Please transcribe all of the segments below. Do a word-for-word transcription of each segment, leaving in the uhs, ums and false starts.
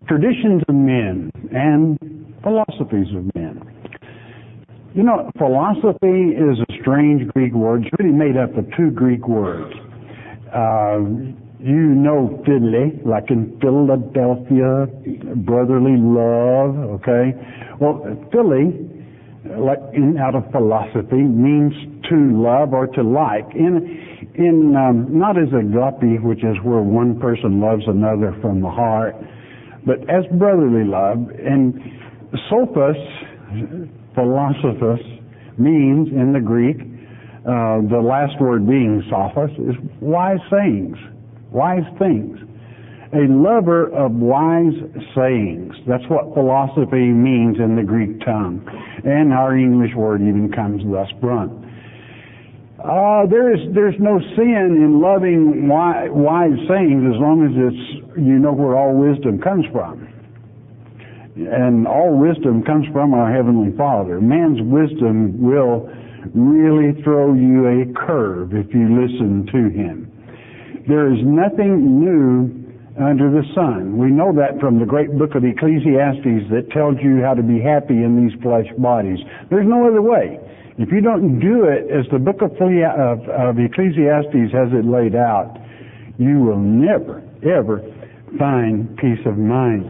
traditions of men and philosophies of men. You know, philosophy is a strange Greek word. It's really made up of two Greek words. Uh, you know phile, like in Philadelphia, brotherly love, okay? Well, phile, like in, out of philosophy, means to love or to like. In, in um, not as agape, which is where one person loves another from the heart, but as brotherly love. And sophos, philosophus, means in the Greek, uh, the last word being sophos, is wise sayings, wise things. A lover of wise sayings. That's what philosophy means in the Greek tongue. And our English word even comes thus brunt. Uh, there is, there's no sin in loving wise, wise sayings as long as it's, you know where all wisdom comes from. And all wisdom comes from our Heavenly Father. Man's wisdom will really throw you a curve if you listen to him. There is nothing new under the sun. We know that from the great book of Ecclesiastes that tells you how to be happy in these flesh bodies. There's no other way. If you don't do it as the book of, of, of Ecclesiastes has it laid out, you will never, ever find peace of mind.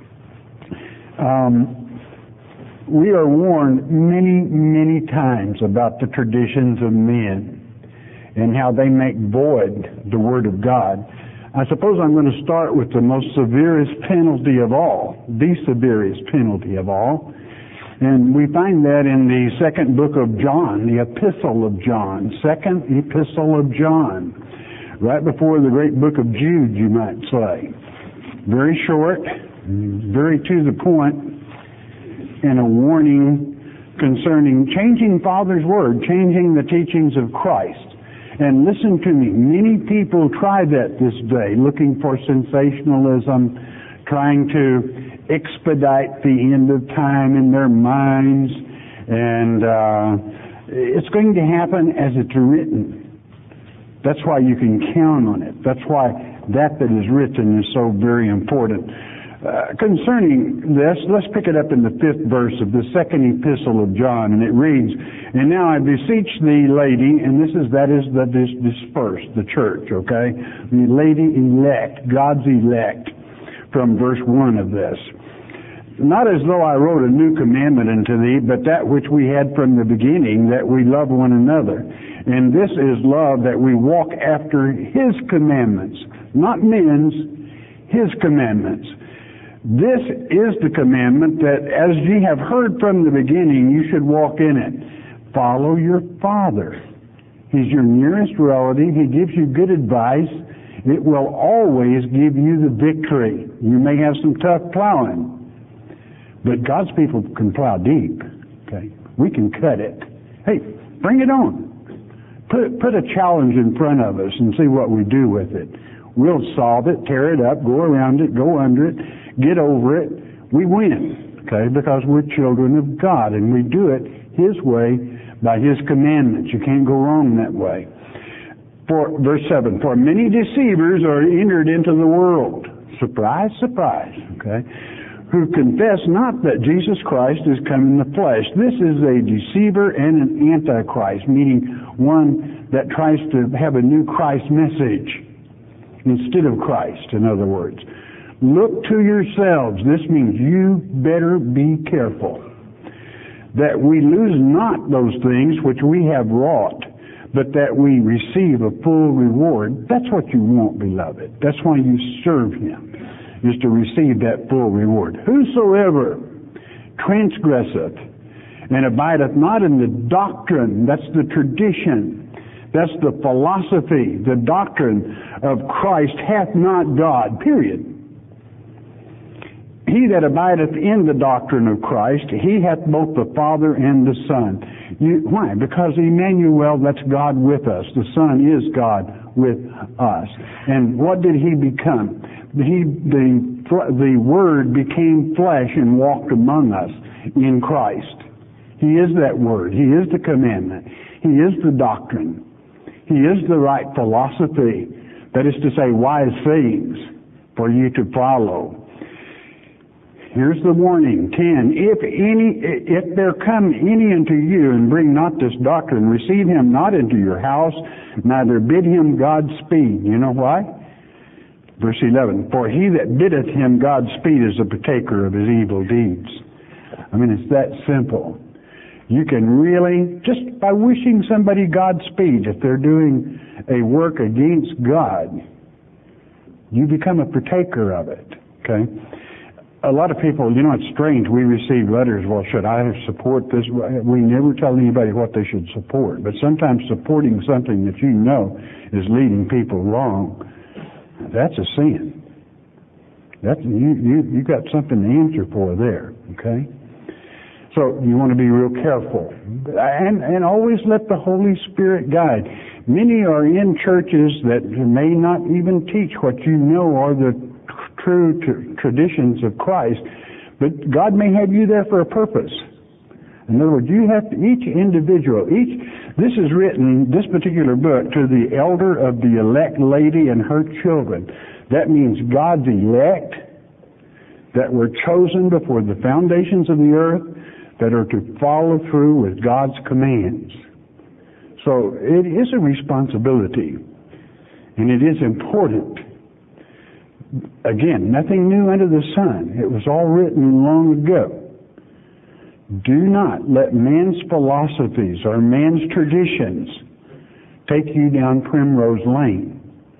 Um, we are warned many, many times about the traditions of men and how they make void the Word of God. I suppose I'm going to start with the most severest penalty of all, the severest penalty of all. And we find that in the second book of John, the Epistle of John, second Epistle of John, right before the great book of Jude, you might say. Very short, very to the point, and a warning concerning changing Father's Word, changing the teachings of Christ. And listen to me, many people try that this day, looking for sensationalism, trying to expedite the end of time in their minds, and uh, it's going to happen as it's written. That's why you can count on it. That's why that that is written is so very important. Uh, concerning this, let's pick it up in the fifth verse of the second epistle of John, and it reads, "And now I beseech thee, lady," and this is, that is the dis- dispersed, the church, okay? The lady elect, God's elect, from verse one of this. "Not as though I wrote a new commandment unto thee, but that which we had from the beginning, that we love one another. And this is love, that we walk after his commandments," not men's, his commandments. "This is the commandment, that as ye have heard from the beginning, you should walk in it. Follow your father." He's your nearest relative. He gives you good advice. It will always give you the victory. You may have some tough plowing, but God's people can plow deep. Okay, we can cut it. Hey, bring it on. Put put a challenge in front of us and see what we do with it. We'll solve it, tear it up, go around it, go under it, get over it. We win, okay, because we're children of God, and we do it his way by his commandments. You can't go wrong that way. For verse seven, "For many deceivers are entered into the world." Surprise, surprise, okay? "Who confess not that Jesus Christ is come in the flesh." This is a deceiver and an antichrist, meaning one that tries to have a new Christ message instead of Christ, in other words. "Look to yourselves." This means you better be careful, "that we lose not those things which we have wrought, but that we receive a full reward." That's what you want, beloved. That's why you serve him, is to receive that full reward. "Whosoever transgresseth and abideth not in the doctrine," that's the tradition, that's the philosophy, the doctrine of Christ, "hath not God," period. "He that abideth in the doctrine of Christ, he hath both the Father and the Son." You, why? Because Emmanuel, that's God with us. The Son is God with us. And what did he become? He, the, the Word became flesh and walked among us in Christ. He is that Word. He is the commandment. He is the doctrine. He is the right philosophy. That is to say, wise sayings for you to follow. Here's the warning. Ten, if any, if there come any unto you and bring not this doctrine, receive him not into your house, neither bid him Godspeed. You know why? Verse eleven, for he that biddeth him Godspeed is a partaker of his evil deeds. I mean, it's that simple. You can really, just by wishing somebody Godspeed, if they're doing a work against God, you become a partaker of it. Okay? A lot of people, you know, it's strange. We receive letters, well, should I support this? We never tell anybody what they should support. But sometimes supporting something that you know is leading people wrong, that's a sin. That's, you, you, you got something to answer for there, okay? So you want to be real careful. And, and always let the Holy Spirit guide. Many are in churches that may not even teach what you know are the true t- traditions of Christ, but God may have you there for a purpose. In other words, you have to, each individual, each, this is written, this particular book, to the elder of the elect lady and her children. That means God's elect that were chosen before the foundations of the earth, that are to follow through with God's commands. So it is a responsibility, and it is important. Again, nothing new under the sun. It was all written long ago. Do not let man's philosophies or man's traditions take you down primrose lane.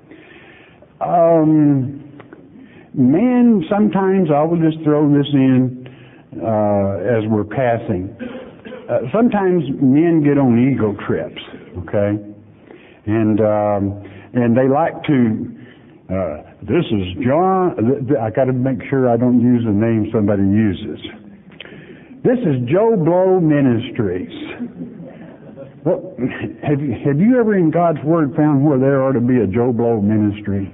Um, man, sometimes, I will just throw this in uh, as we're passing. Uh, sometimes men get on ego trips, okay? And, um, and they like to, uh, this is John, I got to make sure I don't use the name somebody uses. This is Joe Blow Ministries. Well, have you, have you ever in God's Word found where there ought to be a Joe Blow ministry?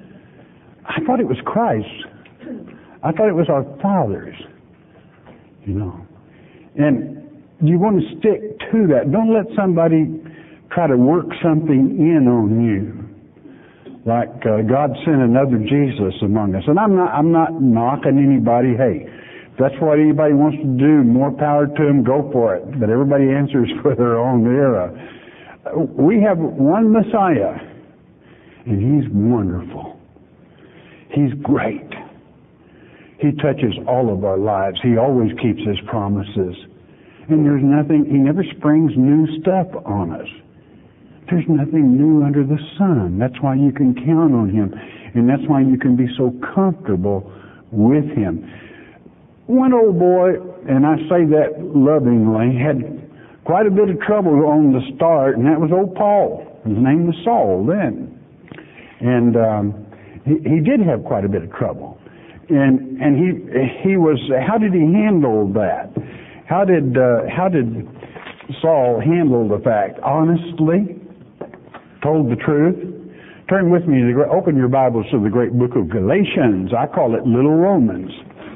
I thought it was Christ. I thought it was our fathers. You know. And you want to stick to that. Don't let somebody try to work something in on you. Like uh, God sent another Jesus among us. And I'm not, I'm not knocking anybody. Hey, if that's what anybody wants to do, more power to them, go for it. But everybody answers for their own era. We have one Messiah, and He's wonderful. He's great. He touches all of our lives. He always keeps His promises. And there's nothing, He never springs new stuff on us. There's nothing new under the sun. That's why you can count on Him. And that's why you can be so comfortable with Him. One old boy, and I say that lovingly, had quite a bit of trouble on the start, and that was old Paul. His name was Saul then. And um, he, he did have quite a bit of trouble. And and he he was, how did he handle that? How did uh, how did Saul handle the fact? Honestly, told the truth. Turn with me to the, open your Bibles to the great book of Galatians. I call it Little Romans,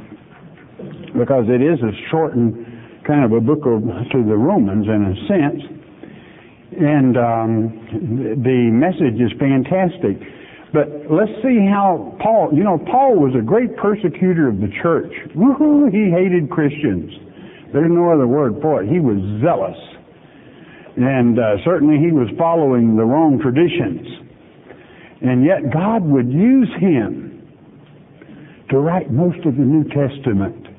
because it is a shortened kind of a book of, to the Romans in a sense. And um, the message is fantastic. But let's see how Paul, you know, Paul was a great persecutor of the church. Woohoo, he hated Christians. There's no other word for it. He was zealous. And uh, certainly he was following the wrong traditions. And yet God would use him to write most of the New Testament,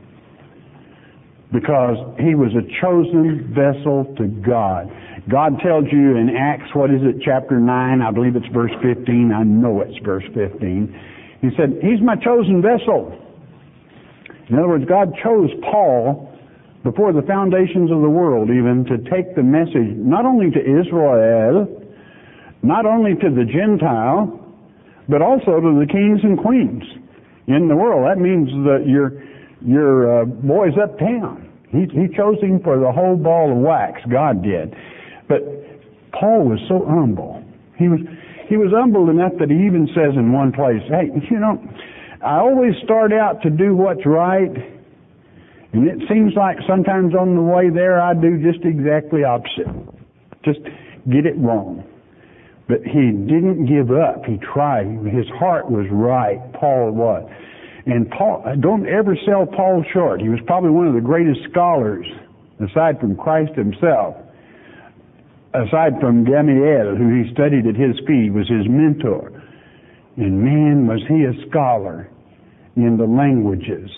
because he was a chosen vessel to God. God tells you in Acts, what is it, chapter nine, I believe it's verse fifteen, I know it's verse fifteen. He said, He's my chosen vessel. In other words, God chose Paul before the foundations of the world even to take the message not only to Israel, not only to the Gentile, but also to the kings and queens in the world. That means that your, your uh, boys uptown. He, he chose him for the whole ball of wax. God did. But Paul was so humble. He was he was humble enough that he even says in one place, hey, you know, I always start out to do what's right, and it seems like sometimes on the way there I do just exactly opposite. Just get it wrong. But he didn't give up. He tried. His heart was right. Paul was. And Paul, don't ever sell Paul short. He was probably one of the greatest scholars, aside from Christ himself. Aside from Gamaliel, who he studied at his feet, was his mentor. And man, was he a scholar in the languages.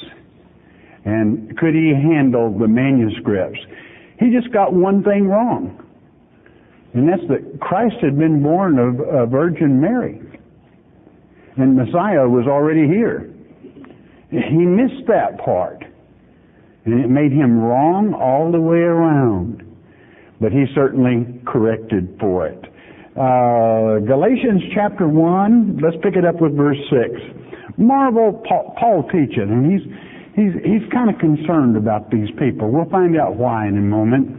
And could he handle the manuscripts? He just got one thing wrong. And that's that Christ had been born of a Virgin Mary. And Messiah was already here. He missed that part. And it made him wrong all the way around. But he certainly corrected for it. Uh, Galatians chapter one, let's pick it up with verse six. Marvel, Paul, Paul teaching, and he's he's he's kind of concerned about these people. We'll find out why in a moment.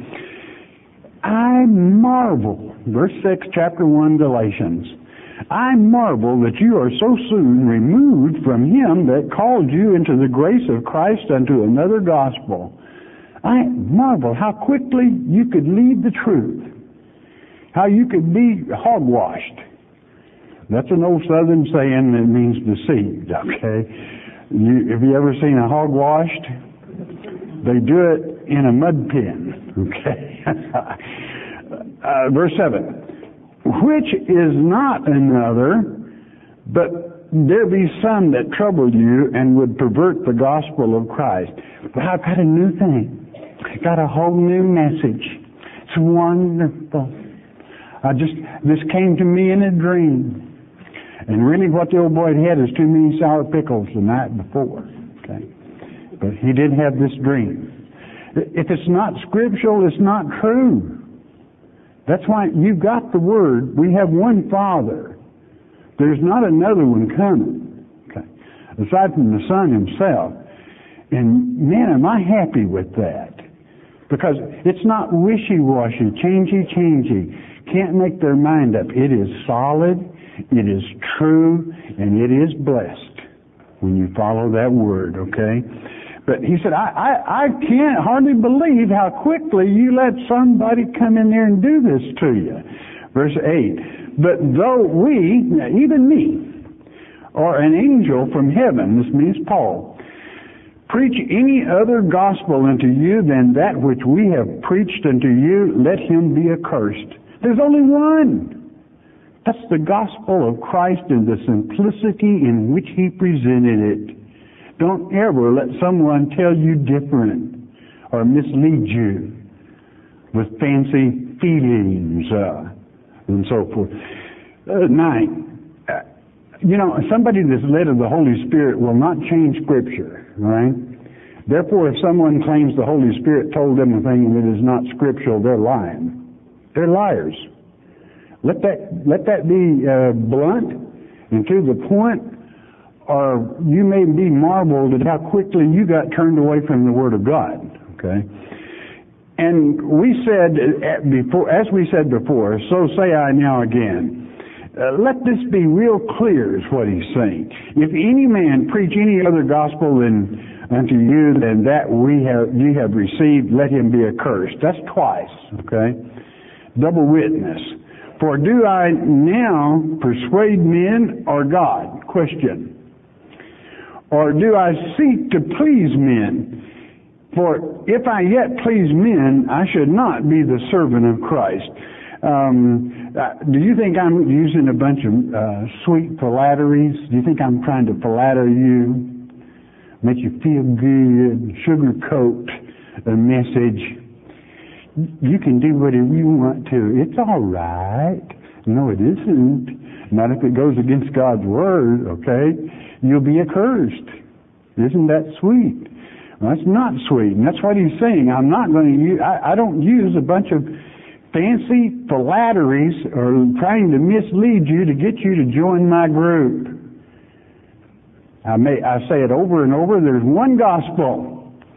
I marvel, verse six, chapter one, Galatians. I marvel that you are so soon removed from him that called you into the grace of Christ unto another gospel. I marvel how quickly you could leave the truth. How you could be hogwashed. That's an old Southern saying that means deceived, okay? You, have you ever seen a hogwashed? They do it in a mud pen, okay? uh, verse seven. Which is not another, but there be some that trouble you and would pervert the gospel of Christ. But I've got a new thing. I've got a whole new message. It's wonderful. I just, this came to me in a dream. And really what the old boy had is too many sour pickles the night before. Okay. But he did have this dream. If it's not scriptural, it's not true. That's why you've got the Word. We have one Father. There's not another one coming. Okay. Aside from the Son himself. And man, am I happy with that. Because it's not wishy-washy, changey-changey. Can't make their mind up. It is solid, it is true, and it is blessed when you follow that Word, okay? But he said, I, I, I can't hardly believe how quickly you let somebody come in there and do this to you. Verse eight, but though we, even me, or an angel from heaven, this means Paul, preach any other gospel unto you than that which we have preached unto you, let him be accursed. There's only one. That's the gospel of Christ in the simplicity in which he presented it. Don't ever let someone tell you different or mislead you with fancy feelings uh, and so forth. Uh, nine. Uh, you know, somebody that's led of the Holy Spirit will not change Scripture, right? Therefore, if someone claims the Holy Spirit told them a thing that is not scriptural, they're lying. They're liars. Let that let that be uh, blunt and to the point, or you may be marveled at how quickly you got turned away from the Word of God. Okay, and we said before, as we said before, so say I now again. Uh, let this be real clear, is what he's saying. If any man preach any other gospel than unto you than that we have you have received, let him be accursed. That's twice. Okay. Double witness. For do I now persuade men or God? Question. Or do I seek to please men? For if I yet please men, I should not be the servant of Christ. Um, uh, do you think I'm using a bunch of uh, sweet flatteries? Do you think I'm trying to flatter you? Make you feel good, sugarcoat a message? You can do whatever you want to. It's all right. No, it isn't. Not if it goes against God's Word, okay? You'll be accursed. Isn't that sweet? Well, that's not sweet. And that's what he's saying. I'm not going to use, I, I don't use a bunch of fancy flatteries or trying to mislead you to get you to join my group. I may, I say it over and over. There's one gospel.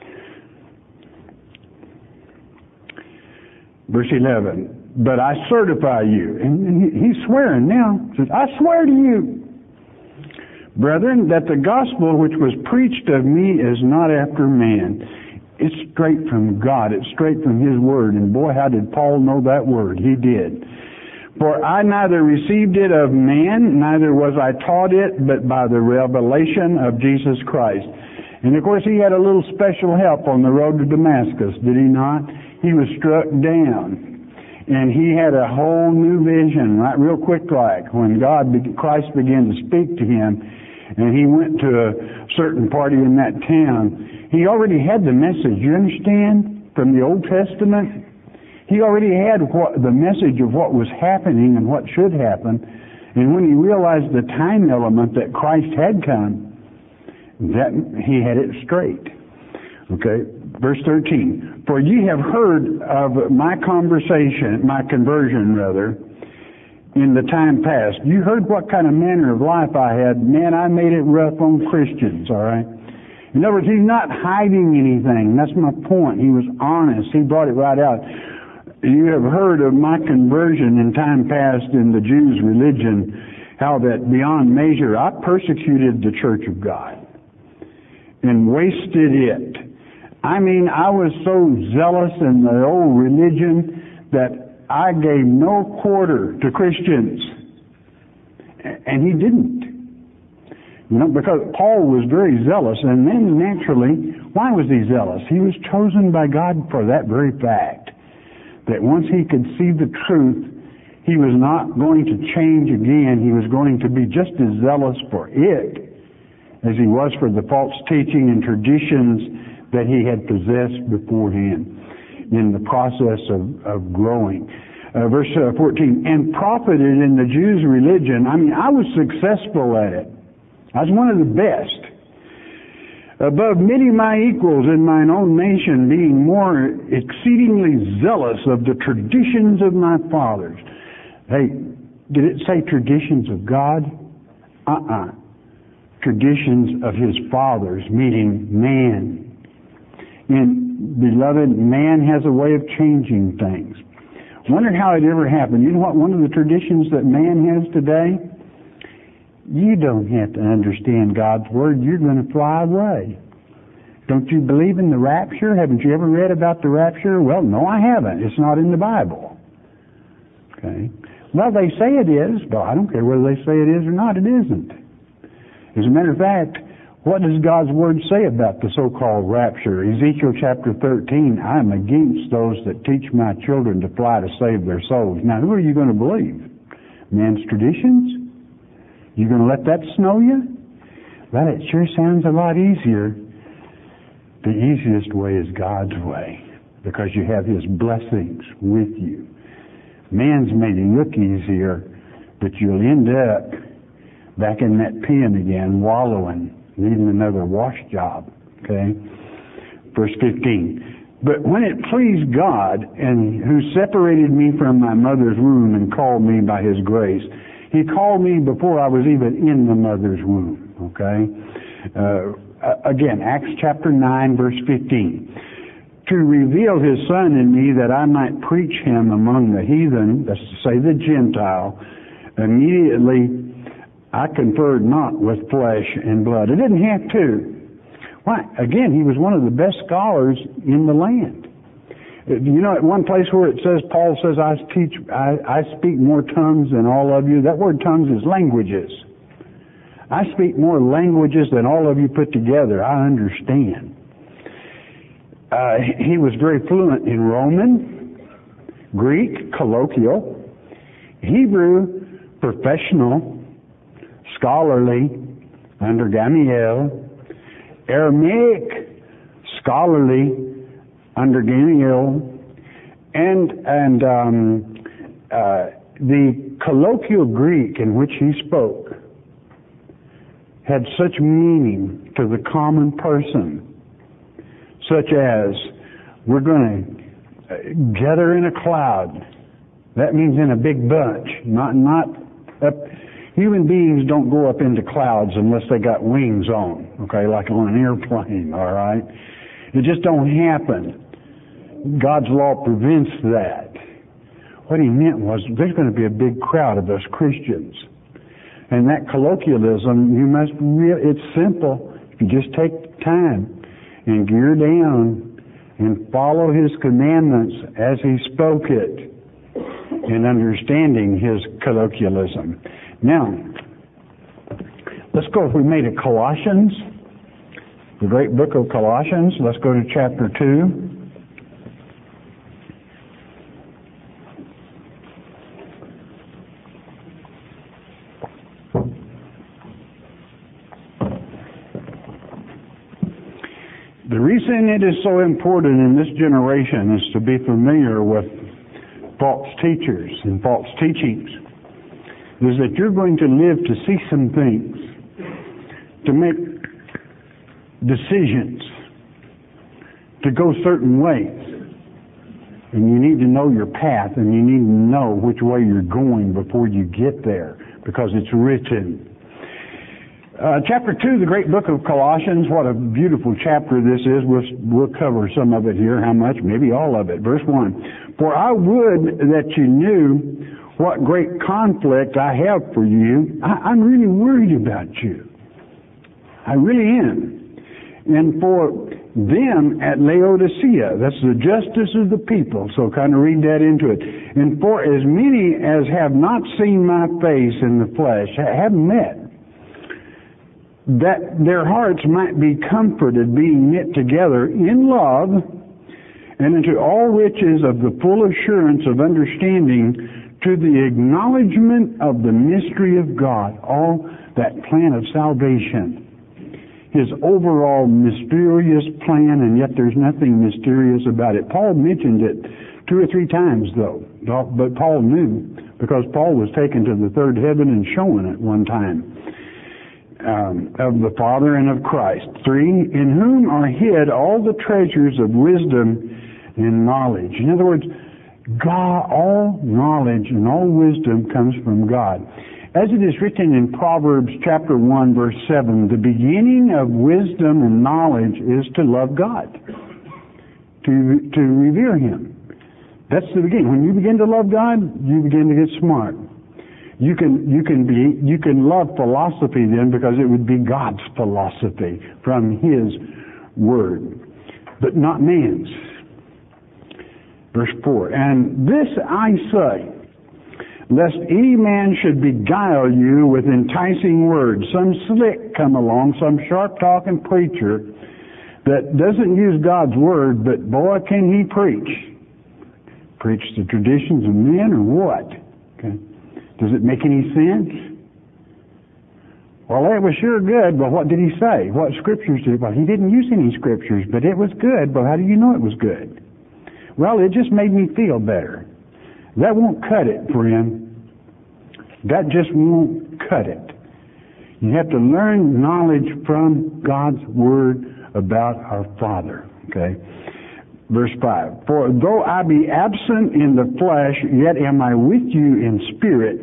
Verse eleven, but I certify you. And he's swearing now. He says, I swear to you, brethren, that the gospel which was preached of me is not after man. It's straight from God. It's straight from His Word. And boy, how did Paul know that Word? He did. For I neither received it of man, neither was I taught it, but by the revelation of Jesus Christ. And of course he had a little special help on the road to Damascus, did he not? He was struck down. And he had a whole new vision, right, real quick like, when God, Christ began to speak to him, and he went to a certain party in that town. He already had the message, you understand, from the Old Testament. He already had what, the message of what was happening and what should happen. And when he realized the time element that Christ had come, that he had it straight. Okay, verse thirteen. For ye have heard of my conversation, my conversion rather, in the time past. You heard what kind of manner of life I had. Man, I made it rough on Christians, all right? In other words, he's not hiding anything. That's my point. He was honest. He brought it right out. You have heard of my conversion in time past in the Jews' religion, how that beyond measure I persecuted the church of God and wasted it. I mean, I was so zealous in the old religion that I gave no quarter to Christians. And he didn't. You know, because Paul was very zealous, and then naturally, why was he zealous? He was chosen by God for that very fact. That once he could see the truth, he was not going to change again. He was going to be just as zealous for it as he was for the false teaching and traditions that he had possessed beforehand in the process of, of growing. Uh, verse uh, fourteen, and profited in the Jews' religion. I mean, I was successful at it. I was one of the best. Above many my equals in mine own nation, being more exceedingly zealous of the traditions of my fathers. Hey, did it say traditions of God? Uh-uh. Traditions of his fathers, meaning man. And beloved, man has a way of changing things. Wondered how it ever happened. You know what one of the traditions that man has today? You don't have to understand God's Word. You're going to fly away. Don't you believe in the rapture? Haven't you ever read about the rapture? Well, no, I haven't. It's not in the Bible. Okay. Well, they say it is, but I don't care whether they say it is or not. It isn't. As a matter of fact, what does God's Word say about the so-called rapture? Ezekiel chapter thirteen, I am against those that teach my children to fly to save their souls. Now, who are you going to believe? Man's traditions? You going to let that snow you? Well, it sure sounds a lot easier. The easiest way is God's way, because you have His blessings with you. Man's made it look easier, but you'll end up back in that pen again, wallowing, needing another wash job. Okay? Verse fifteen. But when it pleased God, and who separated me from my mother's womb and called me by His grace, He called me before I was even in the mother's womb. Okay? Uh, again, Acts chapter nine, verse fifteen. To reveal His Son in me that I might preach Him among the heathen, that's to say the Gentile, immediately I conferred not with flesh and blood. I didn't have to. Why? Again, he was one of the best scholars in the land. You know, at one place where it says, Paul says, I teach, I, I speak more tongues than all of you. That word tongues is languages. I speak more languages than all of you put together. I understand. Uh, he was very fluent in Roman, Greek, colloquial, Hebrew, professional, scholarly, under Gamaliel, Aramaic, scholarly, under Gamaliel, and and um, uh, the colloquial Greek in which he spoke had such meaning to the common person, such as, we're going to gather in a cloud. That means in a big bunch, not not up. Human beings don't go up into clouds unless they got wings on, okay, like on an airplane, all right? It just don't happen. God's law prevents that. What he meant was there's going to be a big crowd of us Christians. And that colloquialism, you must re- it's simple. If you just take time and gear down and follow his commandments as he spoke it, in understanding his colloquialism. Now, let's go, if we made it Colossians, the great book of Colossians, let's go to chapter two. The reason it is so important in this generation is to be familiar with false teachers and false teachings, is that you're going to live to see some things, to make decisions, to go certain ways. And you need to know your path, and you need to know which way you're going before you get there, because it's written. Uh, chapter two, the great book of Colossians, what a beautiful chapter this is. We'll, we'll cover some of it here. How much? Maybe all of it. Verse one. For I would that you knew what great conflict I have for you. I, I'm really worried about you. I really am. And for them at Laodicea, that's the justice of the people, so kind of read that into it. And for as many as have not seen my face in the flesh, haven't met, that their hearts might be comforted, being knit together in love, and into all riches of the full assurance of understanding, to the acknowledgement of the mystery of God, all that plan of salvation, his overall mysterious plan, and yet there's nothing mysterious about it. Paul mentioned it two or three times, though, but Paul knew, because Paul was taken to the third heaven and shown it one time. Um, of the Father and of Christ. Three, in whom are hid all the treasures of wisdom and knowledge. In other words, God, all knowledge and all wisdom comes from God. As it is written in Proverbs chapter one, verse seven, the beginning of wisdom and knowledge is to love God, to, to revere Him. That's the beginning. When you begin to love God, you begin to get smart. You can you can be you can love philosophy then, because it would be God's philosophy from His Word, but not man's. Verse four. And this I say, lest any man should beguile you with enticing words. Some slick come along, some sharp talking preacher that doesn't use God's Word, but boy, can he preach. Preach the traditions of men or what? Okay. Does it make any sense? Well, that was sure good, but what did he say? What scriptures did he? Well, he didn't use any scriptures, but it was good. But how do you know it was good? Well, it just made me feel better. That won't cut it, friend. That just won't cut it. You have to learn knowledge from God's Word about our Father. Okay? Verse five, for though I be absent in the flesh, yet am I with you in spirit,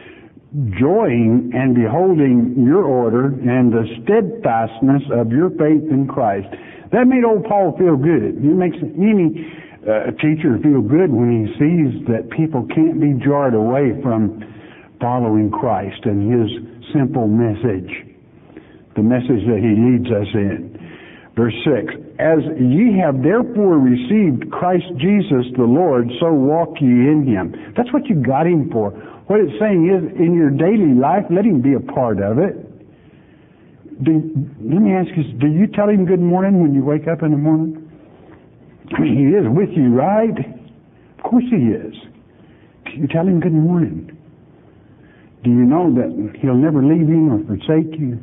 joying and beholding your order and the steadfastness of your faith in Christ. That made old Paul feel good. It makes any uh, teacher feel good when he sees that people can't be jarred away from following Christ and His simple message, the message that He leads us in. Verse six, as ye have therefore received Christ Jesus the Lord, so walk ye in Him. That's what you got Him for. What it's saying is, in your daily life, let Him be a part of it. Do, let me ask you, do you tell Him good morning when you wake up in the morning? I mean, He is with you, right? Of course He is. Do you tell Him good morning? Do you know that He'll never leave you or forsake you?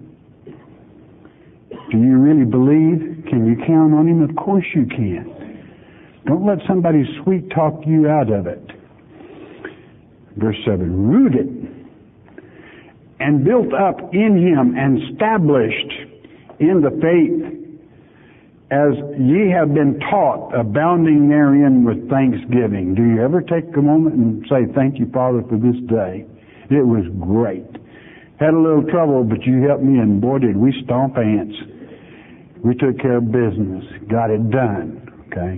Do you really believe? Can you count on Him? Of course you can. Don't let somebody sweet talk you out of it. Verse seven, rooted and built up in Him and established in the faith as ye have been taught, abounding therein with thanksgiving. Do you ever take a moment and say, thank you, Father, for this day? It was great. Had a little trouble, but you helped me, and boy, did we stomp ants. We took care of business, got it done. Okay.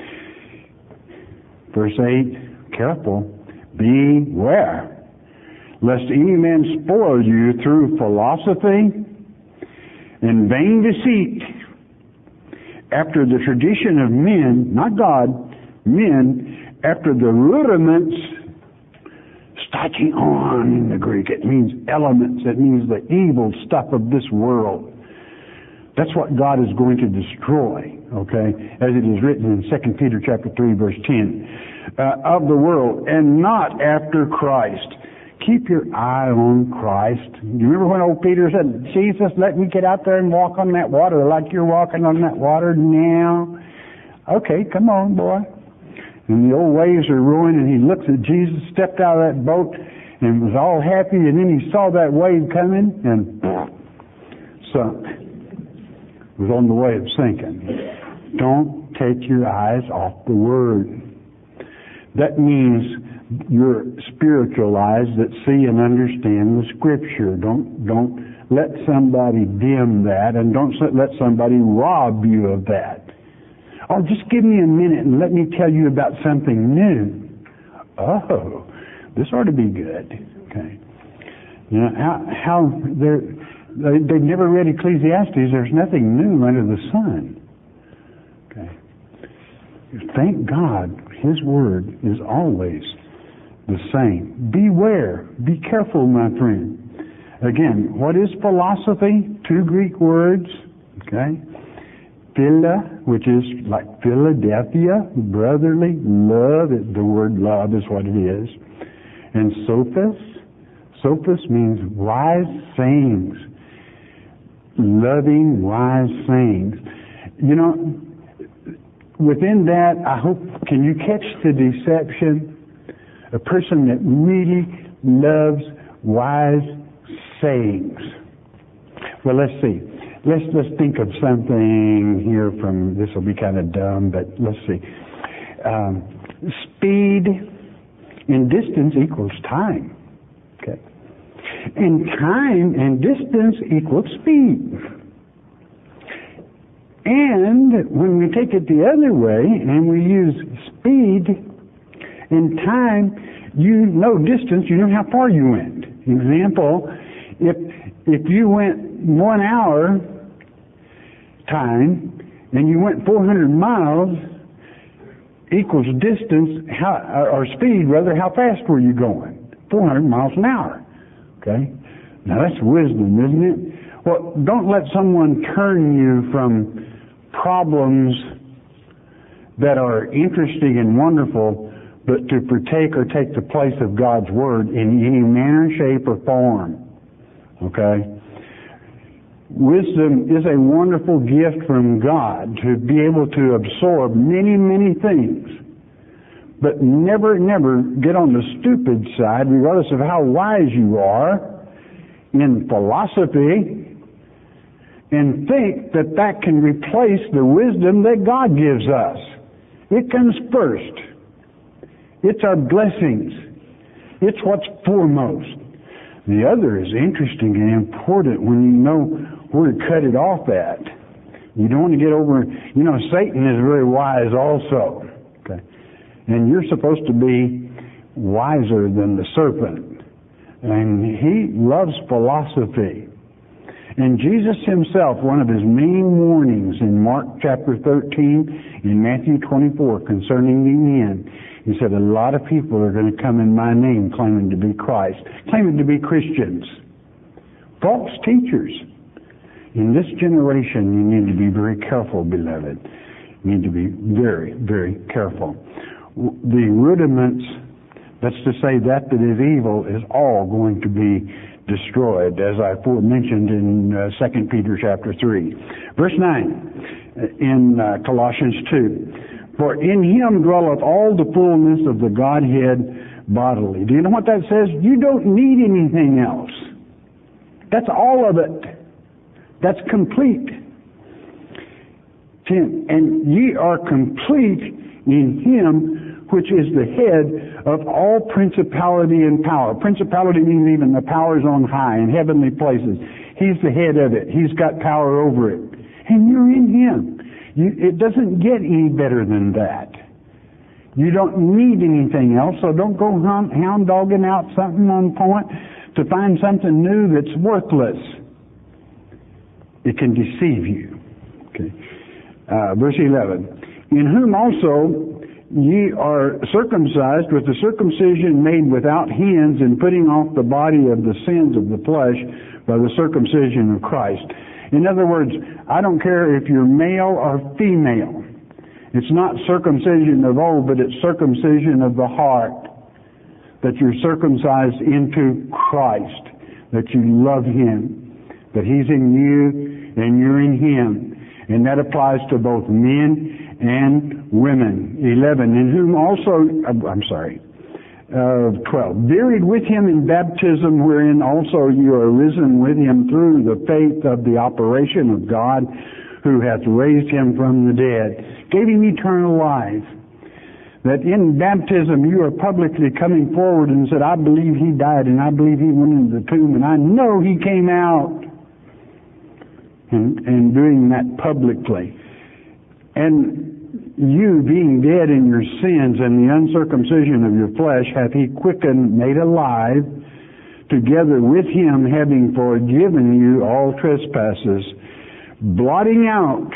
Verse eight, careful, beware, lest any man spoil you through philosophy and vain deceit, after the tradition of men, not God, men, after the rudiments Psychion in the Greek. It means elements. It means the evil stuff of this world. That's what God is going to destroy, okay, as it is written in Second Peter chapter three, verse ten, uh, of the world, and not after Christ. Keep your eye on Christ. You remember when old Peter said, Jesus, let me get out there and walk on that water like you're walking on that water now? Okay, come on, boy. And the old waves are roaring, and he looks at Jesus, stepped out of that boat, and was all happy, and then he saw that wave coming, and sunk. Was on the way of sinking. Don't take your eyes off the Word. That means your spiritual eyes that see and understand the Scripture. Don't don't let somebody dim that, and don't let somebody rob you of that. Oh, just give me a minute and let me tell you about something new. Oh, this ought to be good. Okay. You know how how there. They've never read Ecclesiastes. There's nothing new under the sun. Okay. Thank God His Word is always the same. Beware. Be careful, my friend. Again, what is philosophy? Two Greek words. Okay. Phila, which is like Philadelphia, brotherly love. The word love is what it is. And sophos. Sophos means wise sayings. Loving, wise sayings. You know, within that, I hope, can you catch the deception? A person that really loves wise sayings. Well, let's see. Let's let's think of something here from, this will be kind of dumb, but let's see. Um, speed in distance equals time. Okay. And time and distance equals speed. And when we take it the other way and we use speed and time, you know distance, you know how far you went. Example, if if you went one hour time and you went four hundred miles equals distance, how, or speed rather, how fast were you going? four hundred miles an hour. Okay? Now that's wisdom, isn't it? Well, don't let someone turn you from problems that are interesting and wonderful, but to partake or take the place of God's Word in any manner, shape, or form. Okay? Wisdom is a wonderful gift from God to be able to absorb many, many things. But never, never get on the stupid side, regardless of how wise you are, in philosophy, and think that that can replace the wisdom that God gives us. It comes first. It's our blessings. It's what's foremost. The other is interesting and important when you know where to cut it off at. You don't want to get over, you know, Satan is very wise also. Okay. And you're supposed to be wiser than the serpent. And he loves philosophy. And Jesus himself, one of his main warnings in Mark chapter thirteen, in Matthew twenty-four, concerning the end, he said, a lot of people are going to come in my name claiming to be Christ, claiming to be Christians. False teachers. In this generation, you need to be very careful, beloved. You need to be very, very careful. The rudiments, that's to say that that is evil, is all going to be destroyed, as I mentioned in uh, Second Peter chapter three. Verse nine in uh, Colossians two. For in him dwelleth all the fullness of the Godhead bodily. Do you know what that says? You don't need anything else. That's all of it. That's complete. ten. And ye are complete in him which is the head of all principality and power. Principality means even the powers on high in heavenly places. He's the head of it. He's got power over it. And you're in him. You, it doesn't get any better than that. You don't need anything else, so don't go hound, hound dogging out something on point to find something new that's worthless. It can deceive you. Okay. Uh, verse eleven. In whom also ye are circumcised with the circumcision made without hands, and putting off the body of the sins of the flesh by the circumcision of Christ. In other words, I don't care if you're male or female. It's not circumcision of old, but it's circumcision of the heart. That you're circumcised into Christ. That you love Him. That He's in you and you're in Him. And that applies to both men and women. eleven, in whom also, I'm sorry, uh, twelve, buried with Him in baptism, wherein also you are risen with Him through the faith of the operation of God, who hath raised Him from the dead, gave Him eternal life. That in baptism you are publicly coming forward and said, I believe He died, and I believe He went into the tomb, and I know He came out. And, and doing that publicly. And you, being dead in your sins and the uncircumcision of your flesh, hath He quickened, made alive, together with Him, having forgiven you all trespasses, blotting out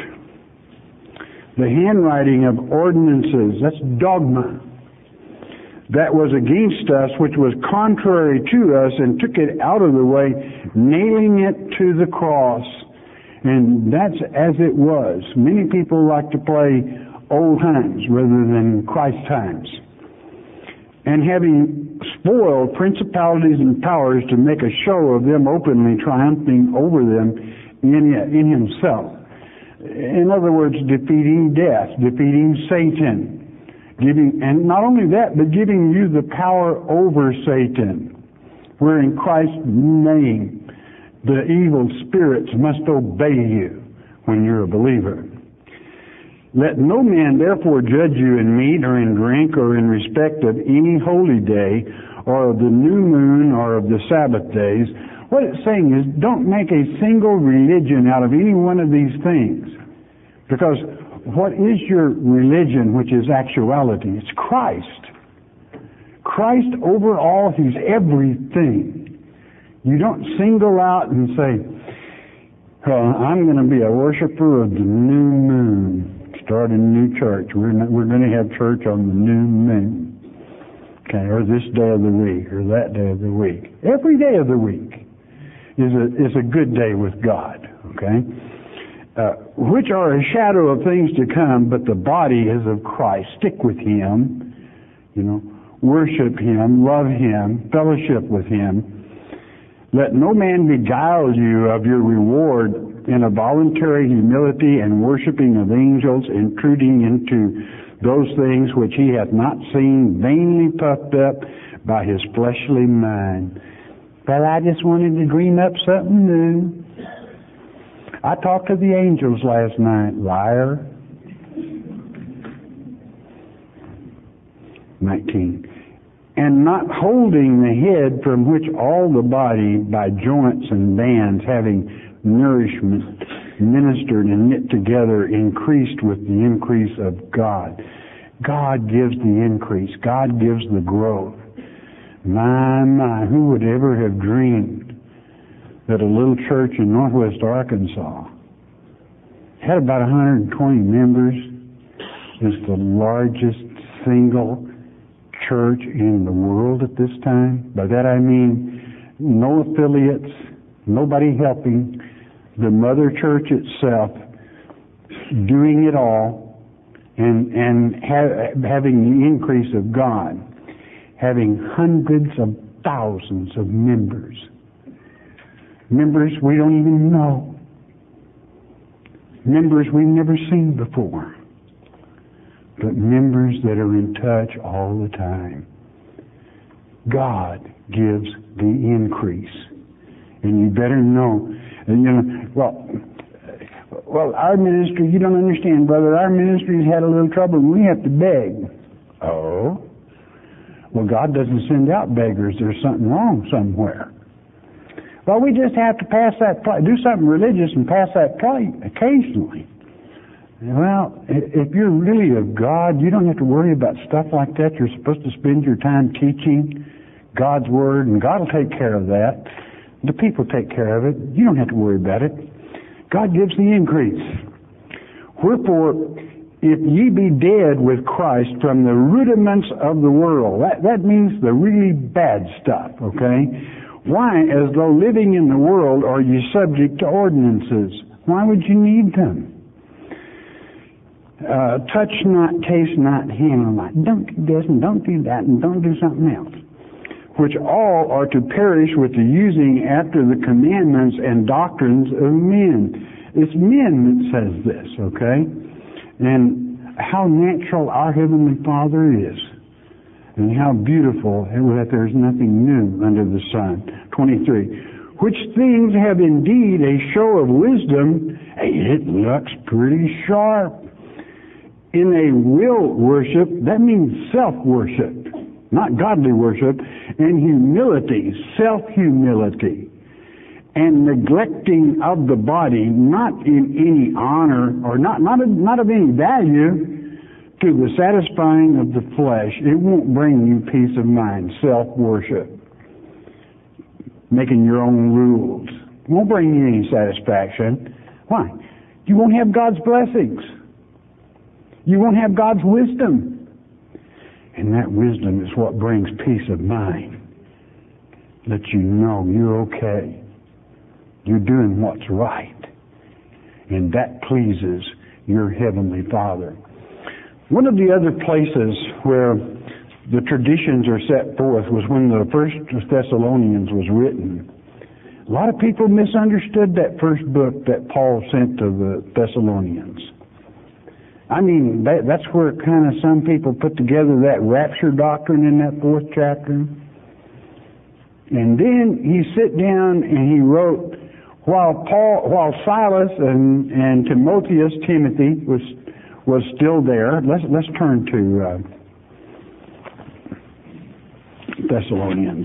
the handwriting of ordinances, that's dogma, that was against us, which was contrary to us, and took it out of the way, nailing it to the cross. And that's as it was. Many people like to play old times rather than Christ times. And having spoiled principalities and powers, to make a show of them openly, triumphing over them in, in Himself. In other words, defeating death, defeating Satan. Giving, and not only that, but giving you the power over Satan. Where in Christ's name, the evil spirits must obey you when you're a believer. Let no man therefore judge you in meat or in drink or in respect of any holy day or of the new moon or of the Sabbath days. What it's saying is, don't make a single religion out of any one of these things. Because what is your religion, which is actuality? It's Christ. Christ over all, He's everything. You don't single out and say, well, I'm going to be a worshiper of the new moon. Start a new church. We're not, we're going to have church on the new moon. Okay, or this day of the week, or that day of the week. Every day of the week is a, is a good day with God. Okay? Uh, which are a shadow of things to come, but the body is of Christ. Stick with Him. You know, worship Him, love Him, fellowship with Him. Let no man beguile you of your reward in a voluntary humility and worshiping of angels, intruding into those things which he hath not seen, vainly puffed up by his fleshly mind. Well, I just wanted to dream up something new. I talked to the angels last night. Liar. nineteen. And not holding the head, from which all the body by joints and bands, having nourishment, ministered and knit together, increased with the increase of God. God gives the increase. God gives the growth. My, my, who would ever have dreamed that a little church in northwest Arkansas had about one hundred twenty members, is the largest single church in the world at this time? By that I mean no affiliates, nobody helping, the mother church itself doing it all, and and ha- having the increase of God, having hundreds of thousands of members. Members we don't even know. Members we've never seen before. But members that are in touch all the time. God gives the increase. And you better know, and you know, well, well, our ministry, you don't understand, brother, our ministry's had a little trouble and we have to beg. Oh? Well, God doesn't send out beggars. There's something wrong somewhere. Well, we just have to pass that plate, do something religious and pass that plate occasionally. Well, if you're really of God, you don't have to worry about stuff like that. You're supposed to spend your time teaching God's Word, and God will take care of that. The people take care of it. You don't have to worry about it. God gives the increase. Wherefore, if ye be dead with Christ from the rudiments of the world. That, that means the really bad stuff, okay? Why, as though living in the world, are you subject to ordinances? Why would you need them? Uh, touch not, taste not, handle not. Don't do this and don't do that and don't do something else. Which all are to perish with the using after the commandments and doctrines of men. It's men that says this, okay? And how natural our Heavenly Father is. And how beautiful that there's nothing new under the sun. twenty-three. Which things have indeed a show of wisdom. It looks pretty sharp. In a will worship, that means self-worship, not godly worship, and humility, self-humility, and neglecting of the body, not in any honor or not not of, not of any value, to the satisfying of the flesh. It won't bring you peace of mind. Self-worship, making your own rules, won't bring you any satisfaction. Why? You won't have God's blessings. You won't have God's wisdom. And that wisdom is what brings peace of mind. Let you know you're okay. You're doing what's right. And that pleases your Heavenly Father. One of the other places where the traditions are set forth was when the First Thessalonians was written. A lot of people misunderstood that first book that Paul sent to the Thessalonians. I mean, that, that's where kind of some people put together that rapture doctrine in that fourth chapter. And then he sit down and he wrote, while Paul, while Silas and, and Timotheus, Timothy was was still there. Let's let's turn to uh, Thessalonians.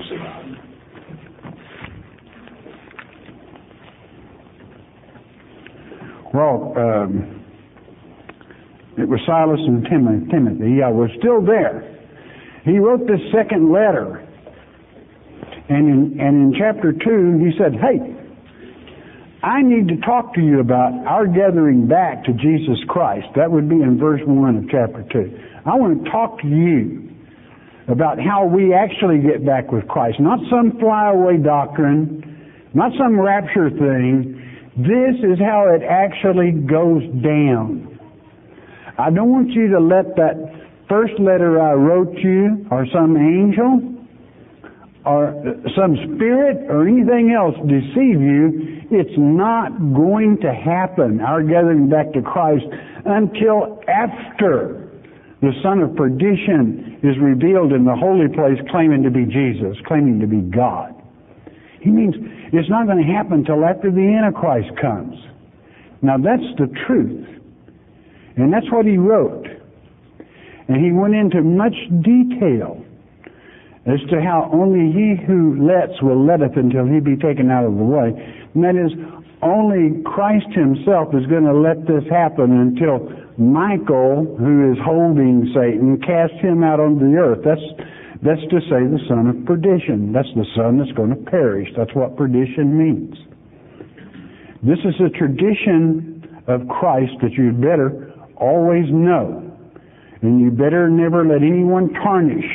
Well. Um, It was Silas and Tim- Timothy. I was still there. He wrote this second letter. And in, and in chapter two, he said, hey, I need to talk to you about our gathering back to Jesus Christ. That would be in verse one of chapter two. I want to talk to you about how we actually get back with Christ. Not some flyaway doctrine, not some rapture thing. This is how it actually goes down. I don't want you to let that first letter I wrote you, or some angel, or some spirit, or anything else deceive you. It's not going to happen, our gathering back to Christ, until after the son of perdition is revealed in the holy place, claiming to be Jesus, claiming to be God. He means it's not going to happen until after the Antichrist comes. Now that's the truth. And that's what he wrote. And he went into much detail as to how only he who lets will letteth until he be taken out of the way. And that is, only Christ himself is going to let this happen until Michael, who is holding Satan, casts him out on the earth. That's, that's to say the son of perdition. That's the son that's going to perish. That's what perdition means. This is a tradition of Christ that you'd better always know, and you better never let anyone tarnish,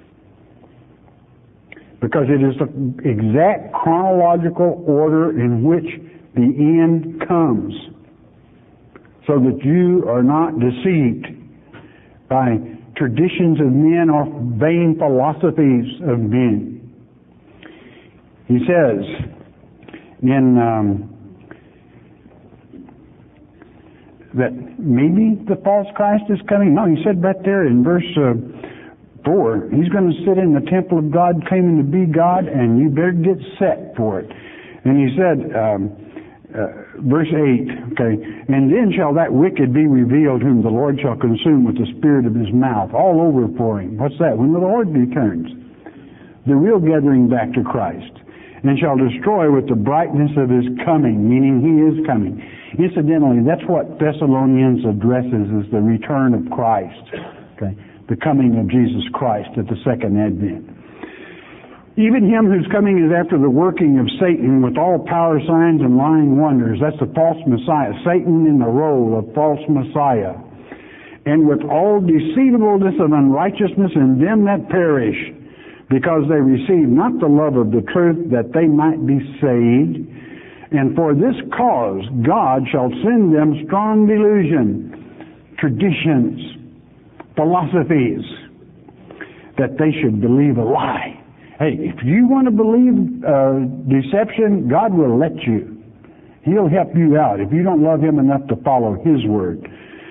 because it is the exact chronological order in which the end comes, so that you are not deceived by traditions of men or vain philosophies of men. He says in um, that maybe the false Christ is coming. No, he said right there in verse uh, four, he's going to sit in the temple of God, claiming to be God, and you better get set for it. And he said, um, uh, verse eight, okay, and then shall that wicked be revealed, whom the Lord shall consume with the spirit of his mouth, all over for him. What's that? When the Lord returns, the real gathering back to Christ, and shall destroy with the brightness of his coming, meaning he is coming. Incidentally, that's what Thessalonians addresses as the return of Christ, okay? The coming of Jesus Christ at the second advent. Even him whose coming is after the working of Satan with all power, signs, and lying wonders. That's the false Messiah. Satan in the role of false Messiah. and with all deceivableness and unrighteousness in them that perish, because they receive not the love of the truth, that they might be saved. And for this cause God shall send them strong delusion, traditions, philosophies, that they should believe a lie. Hey, if you want to believe uh, deception, God will let you. He'll help you out if you don't love Him enough to follow His word.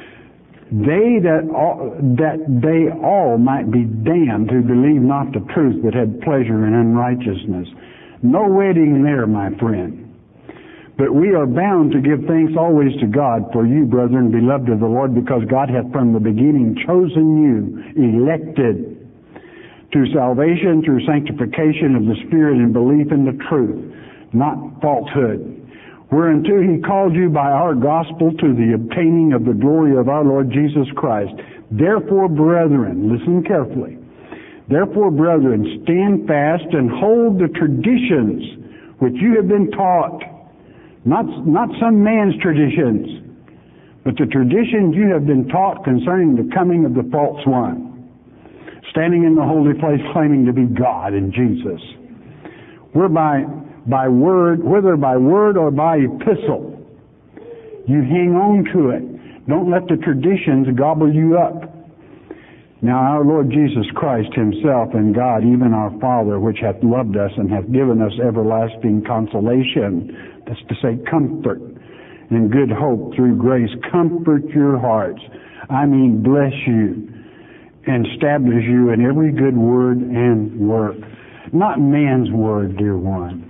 They that all, that they all might be damned who believe not the truth, but had pleasure in unrighteousness. No wedding there, my friend. But we are bound to give thanks always to God for you, brethren, beloved of the Lord, because God hath from the beginning chosen you, elected to salvation through sanctification of the Spirit and belief in the truth, not falsehood. Whereunto He called you by our gospel to the obtaining of the glory of our Lord Jesus Christ. Therefore, brethren, listen carefully. Therefore, brethren, stand fast and hold the traditions which you have been taught. Not, not some man's traditions, but the traditions you have been taught concerning the coming of the false one, standing in the holy place claiming to be God in Jesus. Whereby by word, whether by word or by epistle, you hang on to it. Don't let the traditions gobble you up. Now our Lord Jesus Christ Himself and God, even our Father, which hath loved us and hath given us everlasting consolation, that's to say comfort and good hope through grace, comfort your hearts. I mean bless you and establish you in every good word and work. Not man's word, dear one.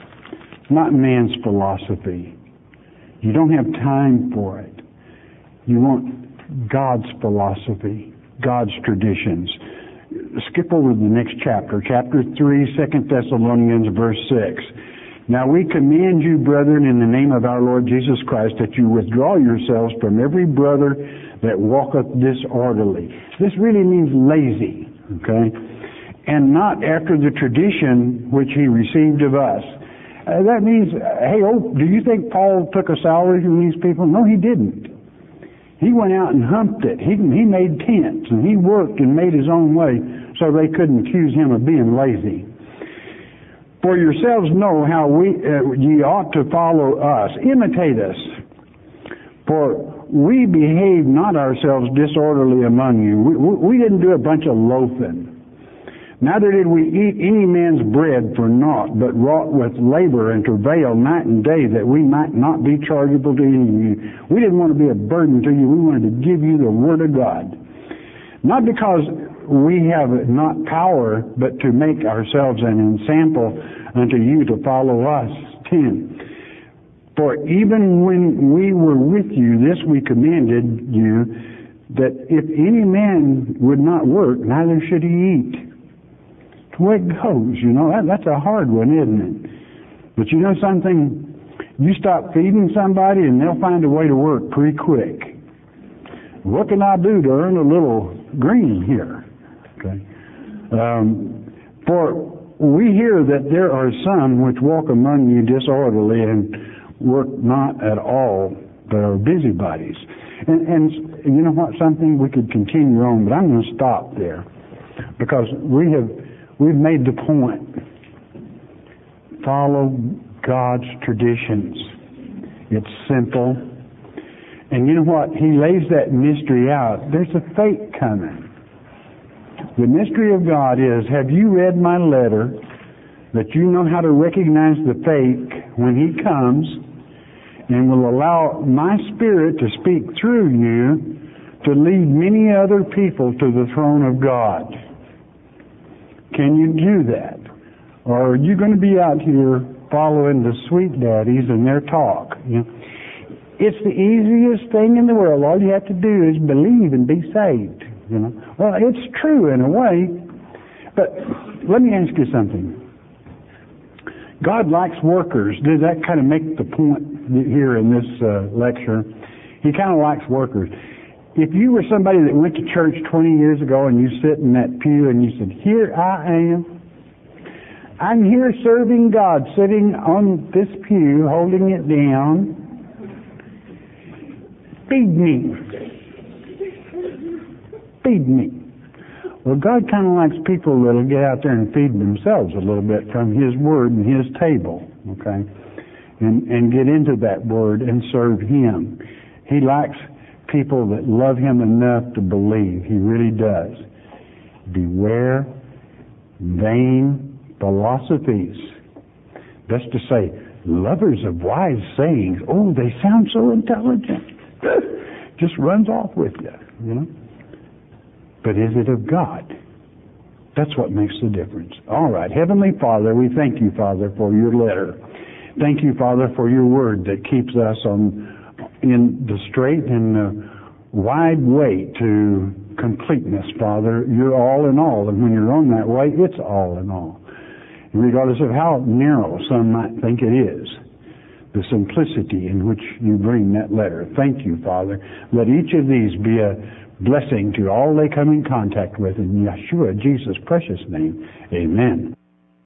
Not man's philosophy. You don't have time for it. You want God's philosophy, God's traditions. Skip over to the next chapter, chapter three, Second Thessalonians, verse six. Now we command you, brethren, in the name of our Lord Jesus Christ, that you withdraw yourselves from every brother that walketh disorderly. This really means lazy, okay? And not after the tradition which he received of us. Uh, that means, hey, oh, do you think Paul took a salary from these people? No, he didn't. He went out and humped it. He, he made tents, and he worked and made his own way so they couldn't accuse him of being lazy. For yourselves know how we uh, ye ought to follow us. Imitate us. For we behave not ourselves disorderly among you. We, we didn't do a bunch of loafing. Neither did we eat any man's bread for naught, but wrought with labor and travail night and day, that we might not be chargeable to any of you. We didn't want to be a burden to you. We wanted to give you the Word of God. Not because we have not power, but to make ourselves an ensample unto you to follow us. ten. For even when we were with you, this we commanded you, that if any man would not work, neither should he eat. It's the way it goes, you know. That, that's a hard one, isn't it? But you know something? You stop feeding somebody and they'll find a way to work pretty quick. What can I do to earn a little green here? Okay. Um, for we hear that there are some which walk among you disorderly and work not at all, but are busybodies. And, and you know what? Something we could continue on, but I'm going to stop there because we have we've made the point. Follow God's traditions. It's simple. And you know what? He lays that mystery out. There's a fate coming. The mystery of God is, have you read my letter that you know how to recognize the fake when he comes and will allow my Spirit to speak through you to lead many other people to the throne of God? Can you do that? Or are you going to be out here following the sweet daddies and their talk? You know? It's the easiest thing in the world. All you have to do is believe and be saved. You know. Well, it's true in a way, but let me ask you something. God likes workers. Does that kind of make the point here in this uh, lecture? He kind of likes workers. If you were somebody that went to church twenty years ago and you sit in that pew and you said, here I am. I'm here serving God, sitting on this pew, holding it down. Feed me. feed me. Well, God kind of likes people that'll get out there and feed themselves a little bit from His Word and His table, okay? And, and get into that Word and serve Him. He likes people that love Him enough to believe. He really does. Beware vain philosophies. That's to say, lovers of wise sayings. Oh, they sound so intelligent. Just runs off with you, you know. But is it of God? That's what makes the difference. All right. Heavenly Father, we thank you, Father, for your letter. Thank you, Father, for your word that keeps us on in the straight and the wide way to completeness, Father. You're all in all. And when you're on that way, it's all in all. And regardless of how narrow some might think it is, the simplicity in which you bring that letter. Thank you, Father. Let each of these be a blessing to all they come in contact with. In Yeshua, Jesus' precious name, amen.